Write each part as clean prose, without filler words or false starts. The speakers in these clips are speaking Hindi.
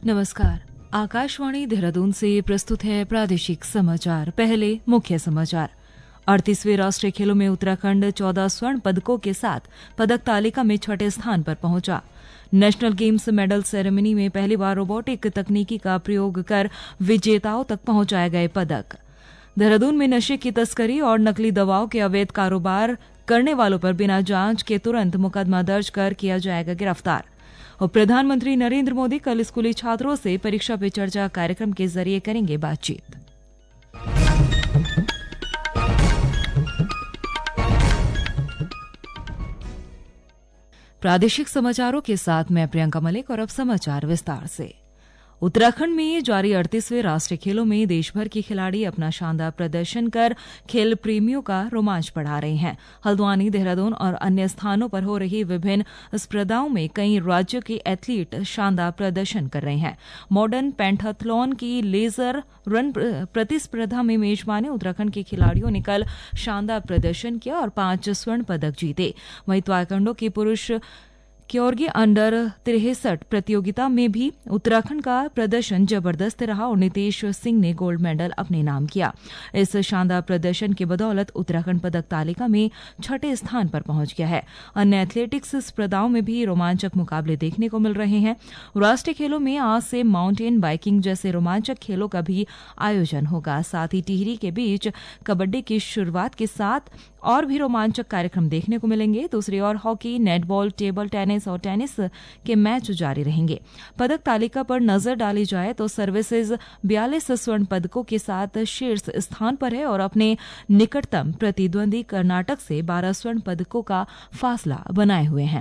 नमस्कार। आकाशवाणी देहरादून से प्रस्तुत है प्रादेशिक समाचार। पहले मुख्य समाचार। 38वें राष्ट्रीय खेलों में उत्तराखंड 14 स्वर्ण पदकों के साथ पदक तालिका में छठे स्थान पर पहुंचा। नेशनल गेम्स मेडल सेरेमनी में पहली बार रोबोटिक तकनीकी का प्रयोग कर विजेताओं तक पहुंचाए गए पदक। देहरादून में नशे की तस्करी और नकली दवाओं के अवैध कारोबार करने वालों पर बिना जांच के तुरंत मुकदमा दर्ज कर किया जाएगा गिरफ्तार। और प्रधानमंत्री नरेंद्र मोदी कल स्कूली छात्रों से परीक्षा पे चर्चा कार्यक्रम के जरिए करेंगे बातचीत। प्रादेशिक समाचारों के साथ मैं प्रियंका मलिक और अब समाचार विस्तार से। उत्तराखंड में जारी 38वें राष्ट्रीय खेलों में देश भर के खिलाड़ी अपना शानदार प्रदर्शन कर खेल प्रेमियों का रोमांच बढ़ा रहे हैं। हल्द्वानी, देहरादून और अन्य स्थानों पर हो रही विभिन्न स्पर्धाओं में कई राज्यों के एथलीट शानदार प्रदर्शन कर रहे हैं। मॉडर्न पेंटाथलॉन की लेजर रन प्रतिस्पर्धा में मेजबानी उत्तराखंड के खिलाड़ियों ने कल शानदार प्रदर्शन किया और 5 स्वर्ण पदक जीते। वहीं ताइक्वांडो के पुरुष क्योर्गी अंडर 63 प्रतियोगिता में भी उत्तराखंड का प्रदर्शन जबरदस्त रहा और नितेश सिंह ने गोल्ड मेडल अपने नाम किया। इस शानदार प्रदर्शन के बदौलत उत्तराखंड पदक तालिका में छठे स्थान पर पहुंच गया है। अन्य एथलेटिक्स स्पर्धाओं में भी रोमांचक मुकाबले देखने को मिल रहे हैं। राष्ट्रीय खेलों में आज से माउंटेन बाइकिंग जैसे रोमांचक खेलों का भी आयोजन होगा। साथ ही टिहरी के बीच कबड्डी की शुरुआत के साथ और भी रोमांचक कार्यक्रम देखने को मिलेंगे। दूसरी ओर हॉकी, नेटबॉल, टेबल टेनिस और टेनिस के मैच जारी रहेंगे। पदक तालिका पर नजर डाली जाए तो सर्विसेज 42 स्वर्ण पदकों के साथ शीर्ष स्थान पर है और अपने निकटतम प्रतिद्वंदी कर्नाटक से 12 स्वर्ण पदकों का फासला बनाए हुए हैं।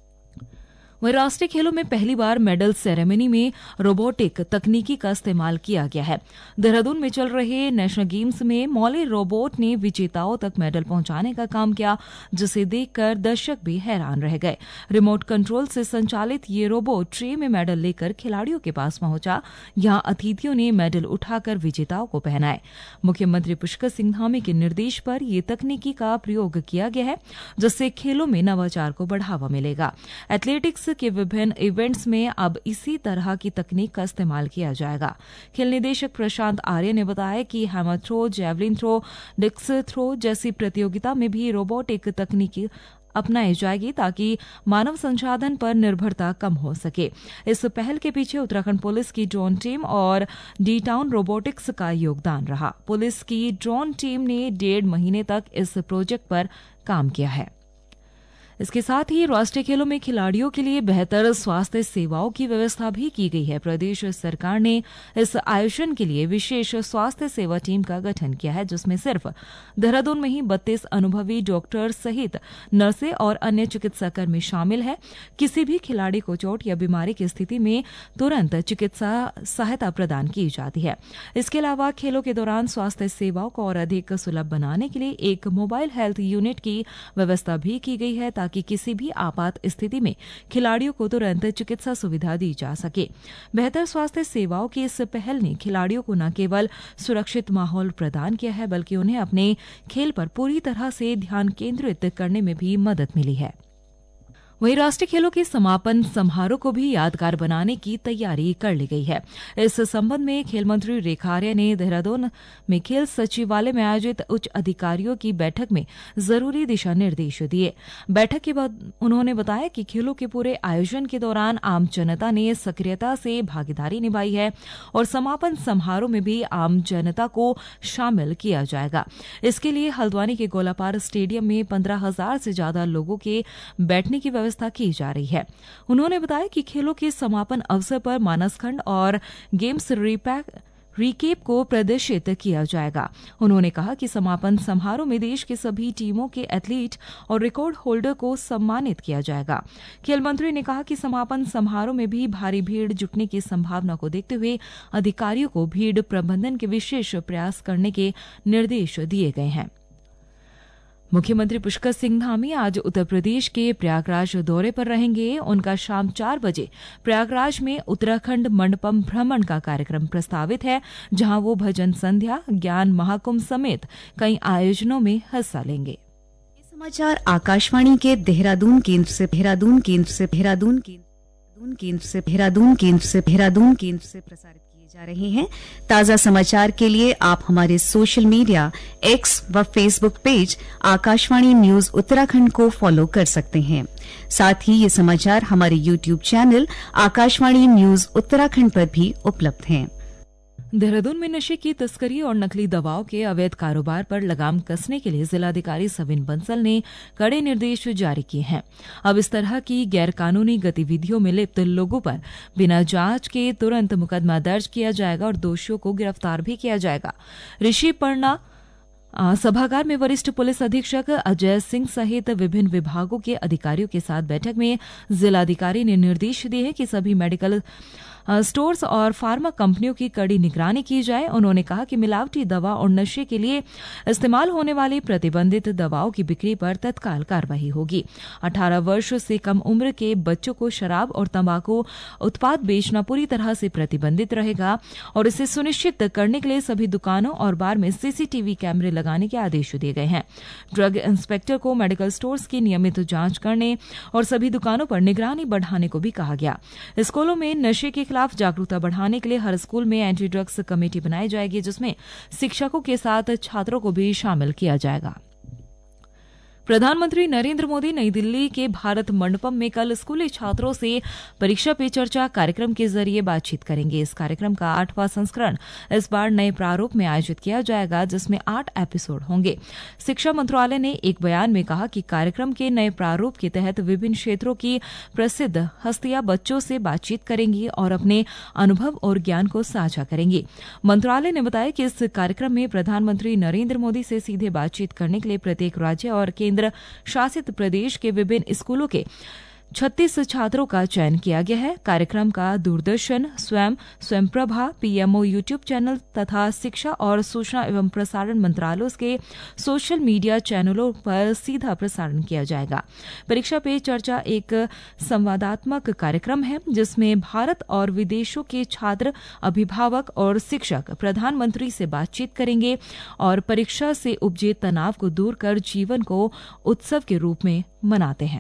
वहीं राष्ट्रीय खेलों में पहली बार मेडल सेरेमनी में रोबोटिक तकनीकी का इस्तेमाल किया गया है। देहरादून में चल रहे नेशनल गेम्स में मौली रोबोट ने विजेताओं तक मेडल पहुंचाने का काम किया, जिसे देखकर दर्शक भी हैरान रह गए। रिमोट कंट्रोल से संचालित ये रोबोट ट्रे में मेडल लेकर खिलाड़ियों के पास पहुंचा। यहां अतिथियों ने मेडल उठाकर विजेताओं को पहनाए। मुख्यमंत्री पुष्कर सिंह धामी के निर्देश पर यह तकनीकी का प्रयोग किया गया है, जिससे खेलों में नवाचार को बढ़ावा मिलेगा। एथलेटिक्स के विभिन्न इवेंट्स में अब इसी तरह की तकनीक का इस्तेमाल किया जाएगा। खेल निदेशक प्रशांत आर्य ने बताया कि hammer throw, javelin throw, disc throw जैसी प्रतियोगिता में भी रोबोटिक तकनीकी अपनाई जाएगी ताकि मानव संसाधन पर निर्भरता कम हो सके। इस पहल के पीछे उत्तराखंड पुलिस की ड्रोन टीम और डी टाउन रोबोटिक्स का योगदान रहा। पुलिस की ड्रोन टीम ने 1.5 महीने तक इस प्रोजेक्ट पर काम किया है। इसके साथ ही राष्ट्रीय खेलों में खिलाड़ियों के लिए बेहतर स्वास्थ्य सेवाओं की व्यवस्था भी की गई है। प्रदेश सरकार ने इस आयोजन के लिए विशेष स्वास्थ्य सेवा टीम का गठन किया है, जिसमें सिर्फ देहरादून में ही 32 अनुभवी डॉक्टर सहित नर्सें और अन्य चिकित्साकर्मी शामिल है। किसी भी खिलाड़ी को चोट या बीमारी की स्थिति में तुरंत चिकित्सा सहायता प्रदान की जाती है। इसके अलावा खेलों के दौरान स्वास्थ्य सेवाओं को और अधिक सुलभ बनाने के लिए एक मोबाइल हेल्थ यूनिट की व्यवस्था भी की गई है, ताकि किसी भी आपात स्थिति में खिलाड़ियों को तुरंत चिकित्सा सुविधा दी जा सके। बेहतर स्वास्थ्य सेवाओं की इस पहल ने खिलाड़ियों को न केवल सुरक्षित माहौल प्रदान किया है, बल्कि उन्हें अपने खेल पर पूरी तरह से ध्यान केंद्रित करने में भी मदद मिली है। वहीं राष्ट्रीय खेलों के समापन समारोह को भी यादगार बनाने की तैयारी कर ली गई है। इस संबंध में खेल मंत्री रेखा आर्य ने देहरादून में खेल सचिवालय में आयोजित उच्च अधिकारियों की बैठक में जरूरी दिशा निर्देश दिए। बैठक के बाद उन्होंने बताया कि खेलों के पूरे आयोजन के दौरान आम जनता ने सक्रियता से भागीदारी निभाई है और समापन समारोह में भी आम जनता को शामिल किया जाएगा। इसके लिए हल्द्वानी के गोलापार स्टेडियम में 15,000 से ज्यादा लोगों के बैठने की व्यवस्था की जा रही है। उन्होंने बताया कि खेलों के समापन अवसर पर मानसखंड और गेम्स रिकेप को प्रदर्शित किया जाएगा। उन्होंने कहा कि समापन समारोह में देश की सभी टीमों के एथलीट और रिकॉर्ड होल्डर को सम्मानित किया जाएगा। खेल मंत्री ने कहा कि समापन समारोह में भी भारी भीड़ जुटने की संभावना को देखते हुए अधिकारियों को भीड़ प्रबंधन के विशेष प्रयास करने के निर्देश दिए गए हैं। मुख्यमंत्री पुष्कर सिंह धामी आज उत्तर प्रदेश के प्रयागराज दौरे पर रहेंगे। उनका शाम 4 बजे प्रयागराज में उत्तराखंड मंडपम भ्रमण का कार्यक्रम प्रस्तावित है, जहां वो भजन संध्या, ज्ञान महाकुंभ समेत कई आयोजनों में हिस्सा लेंगे। ये समाचार आकाशवाणी के देहरादून केंद्र से देहरादून केंद्र से प्रसारित किए जा रहे हैं। ताजा समाचार के लिए आप हमारे सोशल मीडिया एक्स व Facebook page Akashvani news Uttarakhand को फॉलो कर सकते हैं। साथ ही ये समाचार हमारे YouTube channel Akashvani news Uttarakhand पर भी उपलब्ध हैं। देहरादून में नशे की तस्करी और नकली दवाओं के अवैध कारोबार पर लगाम कसने के लिए जिलाधिकारी सविन बंसल ने कड़े निर्देश जारी किए हैं। अब इस तरह की गैरकानूनी गतिविधियों में लिप्त लोगों पर बिना जांच के तुरंत मुकदमा दर्ज किया जाएगा और दोषियों को गिरफ्तार भी किया जाएगा। ऋषि पर्णा सभागार में वरिष्ठ पुलिस अधीक्षक अजय सिंह सहित विभिन्न विभागों के अधिकारियों के साथ बैठक में जिलाधिकारी ने निर्देश दिए हैं कि सभी मेडिकल स्टोर्स और फार्मा कंपनियों की कड़ी निगरानी की जाए। उन्होंने कहा कि मिलावटी दवा और नशे के लिए इस्तेमाल होने वाली प्रतिबंधित दवाओं की बिक्री पर तत्काल कार्रवाई होगी। 18 वर्ष से कम उम्र के बच्चों को शराब और तंबाकू उत्पाद बेचना पूरी तरह से प्रतिबंधित रहेगा और इसे सुनिश्चित करने के लिए सभी दुकानों और बार में सीसीटीवी कैमरे लगाने के आदेश दिए गए हैं। ड्रग इंस्पेक्टर को मेडिकल स्टोर्स की नियमित जांच करने और सभी दुकानों पर निगरानी बढ़ाने को भी कहा गया। स्कूलों में नशे के खिलाफ जागरूकता बढ़ाने के लिए हर स्कूल में एंटी ड्रग्स कमेटी बनाई जाएगी, जिसमें शिक्षकों के साथ छात्रों को भी शामिल किया जाएगा। प्रधानमंत्री नरेंद्र मोदी नई दिल्ली के भारत मंडपम में कल स्कूली छात्रों से परीक्षा पे चर्चा कार्यक्रम के जरिए बातचीत करेंगे। इस कार्यक्रम का 8वां संस्करण इस बार नए प्रारूप में आयोजित किया जाएगा, जिसमें 8 एपिसोड होंगे। शिक्षा मंत्रालय ने एक बयान में कहा कि कार्यक्रम के नए प्रारूप के तहत विभिन्न क्षेत्रों की प्रसिद्ध हस्तियां बच्चों से बातचीत करेंगी और अपने अनुभव और ज्ञान को साझा करेंगी। मंत्रालय ने बताया कि इस कार्यक्रम में प्रधानमंत्री नरेंद्र मोदी से सीधे बातचीत करने के लिए प्रत्येक राज्य और केंद्र शासित प्रदेश के विभिन्न स्कूलों के 36 छात्रों का चयन किया गया है। कार्यक्रम का Doordarshan, Swayam Prabha, PMO YouTube channel तथा शिक्षा और सूचना एवं प्रसारण मंत्रालयों के सोशल मीडिया चैनलों पर सीधा प्रसारण किया जाएगा। परीक्षा पे चर्चा एक संवादात्मक कार्यक्रम है, जिसमें भारत और विदेशों के छात्र, अभिभावक और शिक्षक प्रधानमंत्री से बातचीत करेंगे और परीक्षा से उपजे तनाव को दूर कर जीवन को उत्सव के रूप में मनाते हैं।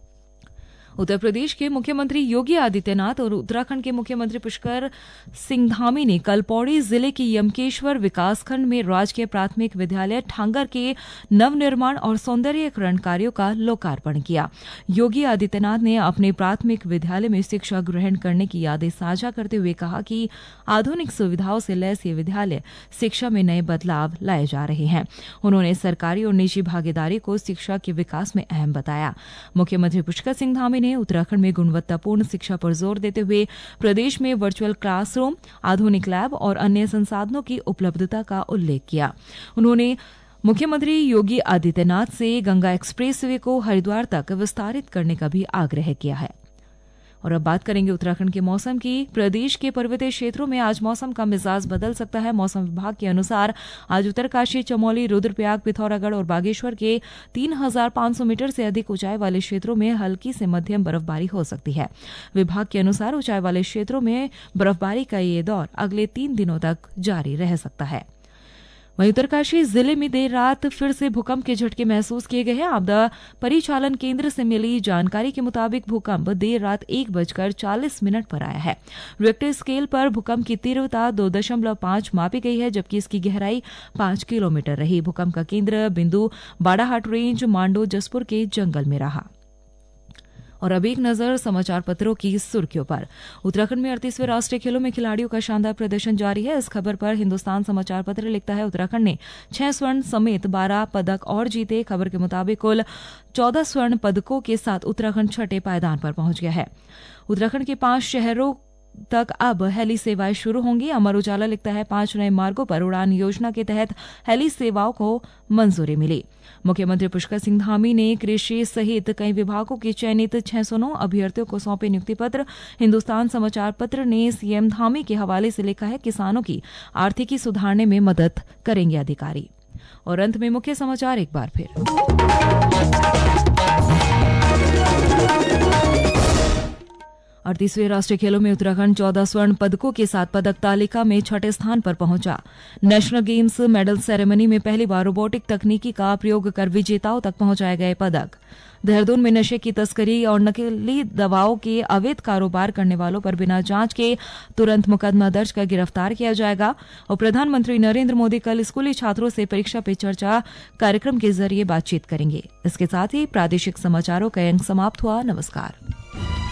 उत्तर प्रदेश के मुख्यमंत्री योगी आदित्यनाथ और उत्तराखंड के मुख्यमंत्री पुष्कर सिंह धामी ने कल पौड़ी जिले के यमकेश्वर विकासखंड में राजकीय प्राथमिक विद्यालय ठांगर के नवनिर्माण और सौंदर्यीकरण कार्यों का लोकार्पण किया। योगी आदित्यनाथ ने अपने प्राथमिक विद्यालय में शिक्षा ग्रहण करने की यादें साझा करते हुए कहा कि आधुनिक सुविधाओं से लैस ये विद्यालय शिक्षा में नए बदलाव लाए जा रहे हैं। उन्होंने सरकारी और निजी भागीदारी को शिक्षा के विकास में अहम बताया। मुख्यमंत्री पुष्कर सिंह धामी ने उत्तराखंड में गुणवत्तापूर्ण शिक्षा पर जोर देते हुए प्रदेश में वर्चुअल क्लासरूम, आधुनिक लैब और अन्य संसाधनों की उपलब्धता का उल्लेख किया। उन्होंने मुख्यमंत्री योगी आदित्यनाथ से गंगा एक्सप्रेसवे को हरिद्वार तक विस्तारित करने का भी आग्रह किया है। और अब बात करेंगे उत्तराखंड के मौसम की। प्रदेश के पर्वतीय क्षेत्रों में आज मौसम का मिजाज बदल सकता है। मौसम विभाग के अनुसार आज उत्तरकाशी, चमोली, रुद्रप्रयाग, पिथौरागढ़ और बागेश्वर के 3500 मीटर से अधिक ऊंचाई वाले क्षेत्रों में हल्की से मध्यम बर्फबारी हो सकती है। विभाग के अनुसार ऊंचाई वाले क्षेत्रों में बर्फबारी का ये दौर अगले 3 दिनों तक जारी रह सकता है। वहीं उत्तरकाशी जिले में देर रात फिर से भूकंप के झटके महसूस किए गए हैं। आपदा परिचालन केंद्र से मिली जानकारी के मुताबिक भूकंप देर रात 1:40 पर आया है। रिक्टर स्केल पर भूकंप की तीव्रता 2.5 मापी गई है, जबकि इसकी गहराई 5 किलोमीटर रही। भूकंप का केंद्र बिंदु बाड़ाहाट रेंज, मांडो, जसपुर के जंगल में रहा। और अब एक नजर समाचार पत्रों की सुर्खियों पर। उत्तराखंड में 38वें राष्ट्रीय खेलों में खिलाड़ियों का शानदार प्रदर्शन जारी है। इस खबर पर हिंदुस्तान समाचार पत्र लिखता है, उत्तराखंड ने 6 स्वर्ण समेत 12 पदक और जीते। खबर के मुताबिक कुल 14 स्वर्ण पदकों के साथ उत्तराखंड छठे पायदान पर पहुंच गया है। उत्तराखंड के 5 शहरों तक अब हेली सेवाएं शुरू होंगी। अमर उजाला लिखता है, 5 नए मार्गों पर उड़ान योजना के तहत हेली सेवाओं को मंजूरी मिली। मुख्यमंत्री पुष्कर सिंह धामी ने कृषि सहित कई विभागों के चयनित 609 अभ्यर्थियों को सौंपे नियुक्ति पत्र। हिंदुस्तान समाचार पत्र ने सीएम धामी के हवाले से लिखा है, किसानों की आर्थिकी सुधारने में मदद करेंगे अधिकारी। और अंत में मुख्य समाचार एक बार फिर। 38वें राष्ट्रीय खेलों में उत्तराखंड 14 स्वर्ण पदकों के साथ पदक तालिका में 6ठे स्थान पर पहुंचा। नेशनल गेम्स मेडल सेरेमनी में पहली बार रोबोटिक तकनीकी का प्रयोग कर विजेताओं तक पहुंचाए गए पदक। देहरादून में नशे की तस्करी और नकली दवाओं के अवैध कारोबार करने वालों पर बिना जांच के तुरंत मुकदमा दर्ज कर गिरफ्तार किया जाएगा। और प्रधानमंत्री नरेंद्र मोदी कल स्कूली छात्रों से परीक्षा पे चर्चा कार्यक्रम के जरिए बातचीत करेंगे। इसके साथ ही प्रादेशिक समाचारों का अंक समाप्त हुआ। नमस्कार।